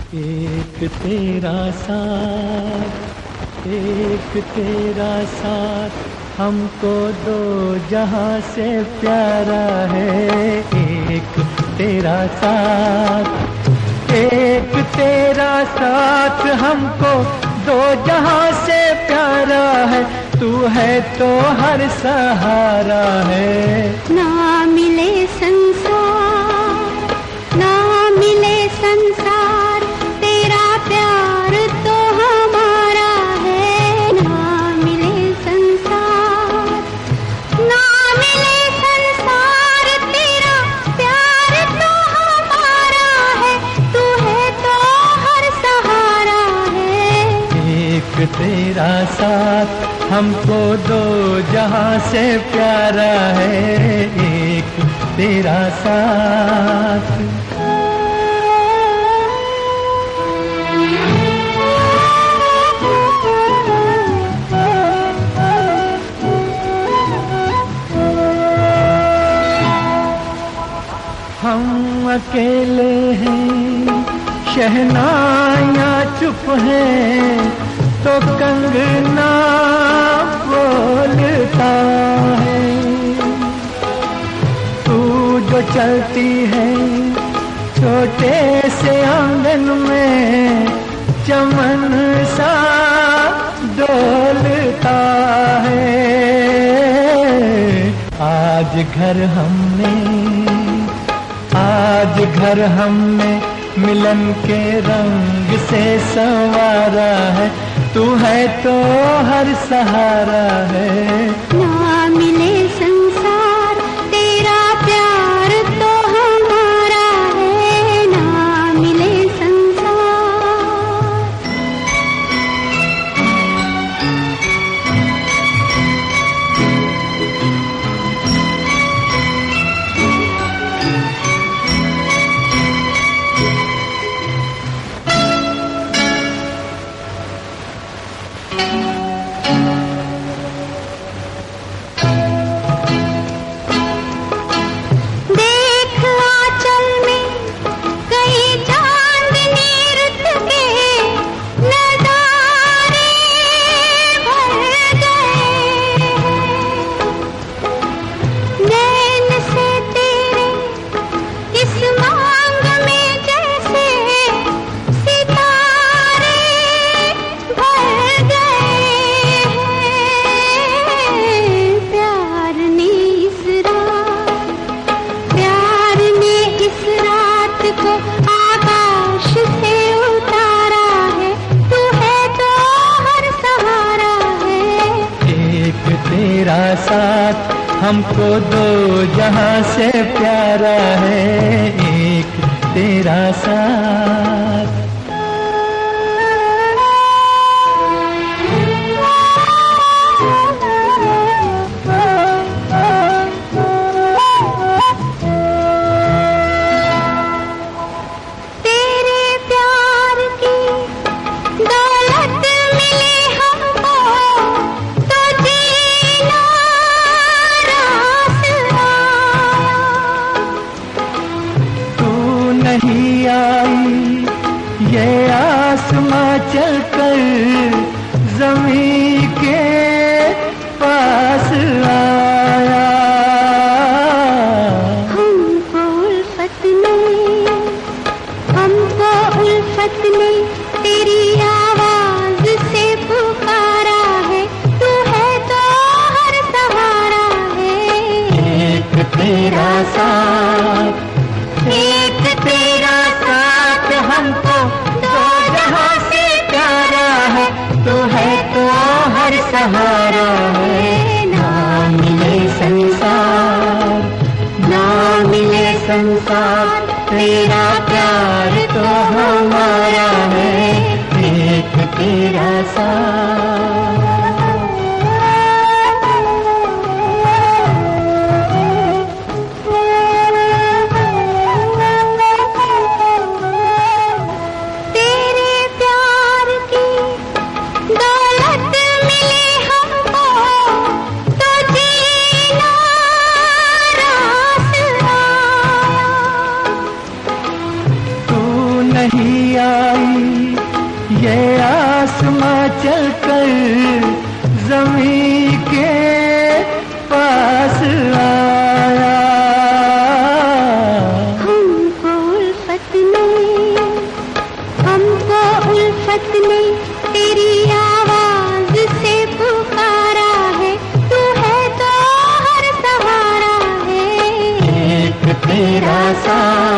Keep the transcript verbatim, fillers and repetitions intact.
एक तेरा साथ, एक तेरा साथ हमको दो जहां से प्यारा है। एक तेरा साथ, एक तेरा साथ हमको दो जहां से प्यारा है। तू है तो हर सहारा है। ना मिले संसार, ना मिले संसार, तेरा प्यार तो हमारा है। ना मिले संसार, ना मिले संसार, तेरा प्यार तो हमारा है। तू है तो हर सहारा है। एक तेरा साथ हमको दो जहां से प्यारा है। एक तेरा साथ। हम अकेले हैं, शहनाइयाँ चुप हैं, तो कंगना बोलता है। तू जो चलती है छोटे से आंगन में, चमन सा डोलता है। आज घर हमने, आज घर हमने मिलन के रंग से संवारा है। तू है तो हर सहारा है। ना मिले संसार, तेरा प्यार तो हमारा है। ना मिले संसार। तेरा साथ हमको दो जहां से प्यारा है। एक तेरा साथ। नहीं आई ये आसमां चलकर ज़मीं के पास आया। हमको उल्फत ने, हमको उल्फत ने तेरी आवाज से पुकारा है। तू है तो हर सहारा है। एक तेरा साथ, एक तेरा साथ हमको दो जहां से प्यारा है। तू है तो हर सहारा है। ना मिले संसार, ना मिले संसार, तेरा प्यार तो हमारा है। एक तेरा साथ। नहीं आई ये आसमां चलकर ज़मीं के पास आया। हमको उल्फत ने हमको उल्फत ने तेरी आवाज से पुकारा है, तू है तो हर सहारा है। एक तेरा सा